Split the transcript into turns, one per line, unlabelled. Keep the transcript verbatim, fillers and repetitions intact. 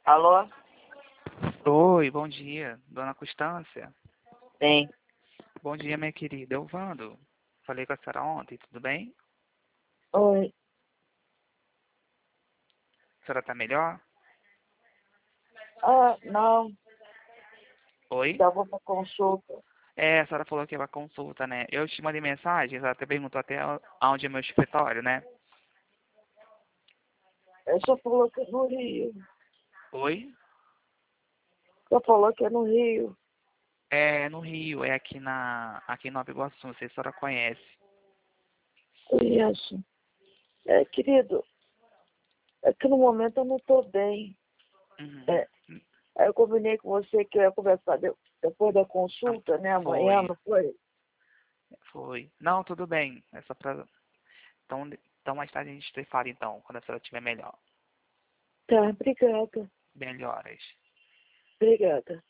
Alô?
Oi, bom dia, dona Constância.
Sim.
Bom dia, minha querida. Eu Vando. Falei com a senhora ontem, tudo bem?
Oi.
A senhora tá melhor?
Ah, não.
Oi?
Já vou pra consulta.
É, a senhora falou que ia pra consulta, né? Eu te mandei mensagem, a senhora até perguntou até aonde é meu escritório, né?
Ele só falou que é no Rio.
Oi?
Só falou que é no Rio.
É no Rio, é aqui na aqui em Nova Iguaçu, não sei se a senhora conhece.
Conheço. É, querido, é que no momento eu não tô bem.
Uhum.
É, aí eu combinei com você que eu ia conversar de- depois da
Ah,
consulta, né? Amanhã,
Foi,
não foi?
foi. Não, tudo bem. É só pra. Então, então mais tarde a gente se fala então, quando a senhora estiver melhor.
Tá, obrigada.
Melhoras.
Obrigada.